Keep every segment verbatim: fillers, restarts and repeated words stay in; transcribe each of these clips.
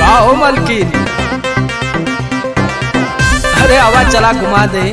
आओ मलकिन, अरे आवाज चला घुमा दे।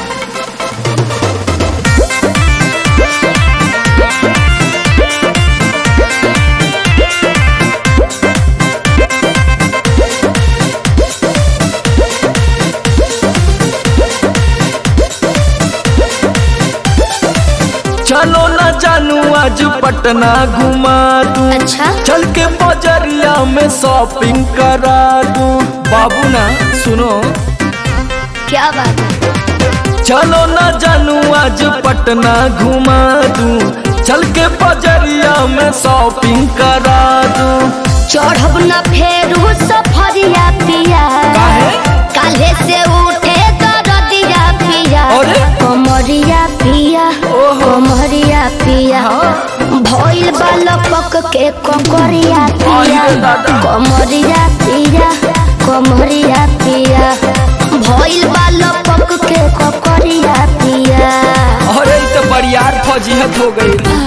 चलो ना जानू आज पटना घुमा दूं। अच्छा? चल के बजरिया में शॉपिंग करा दूं। बाबू ना सुनो, क्या बात है? चलो ना जानू आज पटना घुमा दूं। चल के बजरिया में शॉपिंग करा दूं। चढ़ब न फेरू सफरिया पिया, काहे? काले से उठे दरदिया पिया, अरे? कमरिया पिया, ओहो। कमरिया पिया, भइल बालपक के ककरिया पिया, अरे दादा। कमरिया पिया, कमरिया पिया, भइल बालपक के ककरिया पिया। अरे तो बरियार फौजियत हो गई।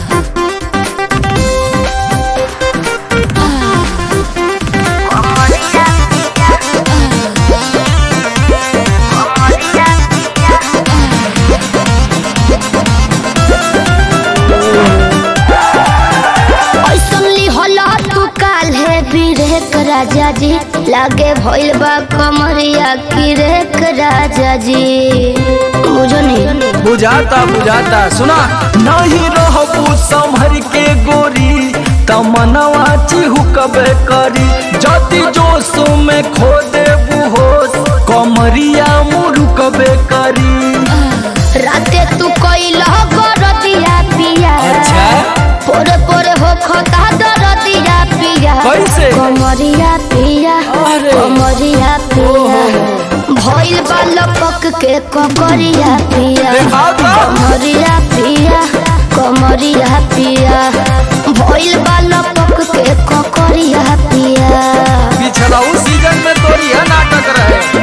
राजा जी लागे भइल बा कमरिया की रेख राजा जी, बुझो नहीं? बुझाता बुझाता सुना, नहीं रहबू संभर के गोरी तमनवा चिहुकबे करी। जति जोश में खो देबू होश कमरिया मुरुकबे करी। राते तू कइला गरदिया पिया, अच्छा? पोरे पोरे हो खता दरदिया पिया, कैसे? कमरिया पिया, अरे। कमरिया पिया, भइल बालपक के ककरिया पिया, दिखाओ तो। कमरिया पिया, कमरिया पिया, भइल बालपक के ककरिया पिया। पिछला उस सीजन में तोरी है नाटक रहे।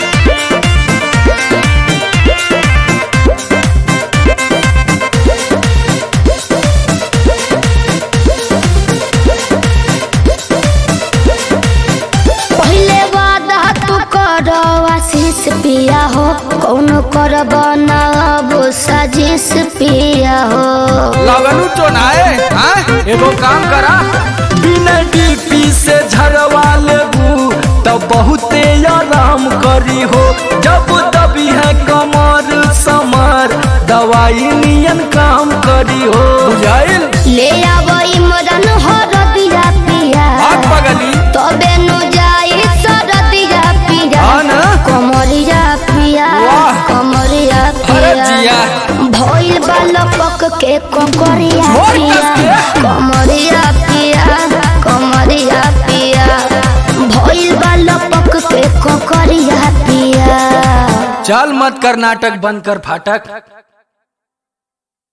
पिया हो कौन करब ना अब साजिश पिया हो। लगनू चोनाए, हाँ? एगो काम करा, बिना ड्यूटी से झरवा लेबू तब बहुते आराम करी हो। जब दबी है कमर समर दवाई नियन काम करी हो। बुझाइल? ले आवई मदन हरदिया पिया, भाग पगली। तबे नु जाई सरदिया पिया, हाँ ना? कमरिया पिया, वाह। कमरिया अरे पिया, जिया। भइल बालपक के ककरिया छोड़ पिया, कसके। कमरिया पिया, कमरिया पिया, भइल बालपक के ककरिया पिया। चल मत कर नाटक, बंद कर फाटक।